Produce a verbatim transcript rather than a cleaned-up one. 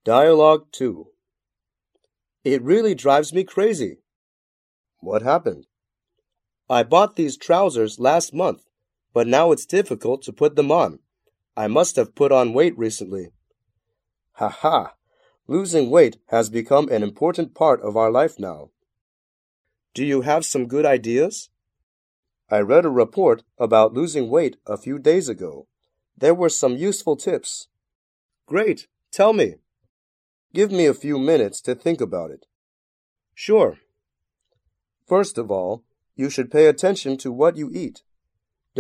Dialogue two. It really drives me crazy. What happened? I bought these trousers last month, but now it's difficult to put them on. I must have put on weight recently. Ha ha! Losing weight has become an important part of our life now. Do you have some good ideas? I read a report about losing weight a few days ago. There were some useful tips. Great, tell me. Give me a few minutes to think about it. Sure. First of all, you should pay attention to what you eat.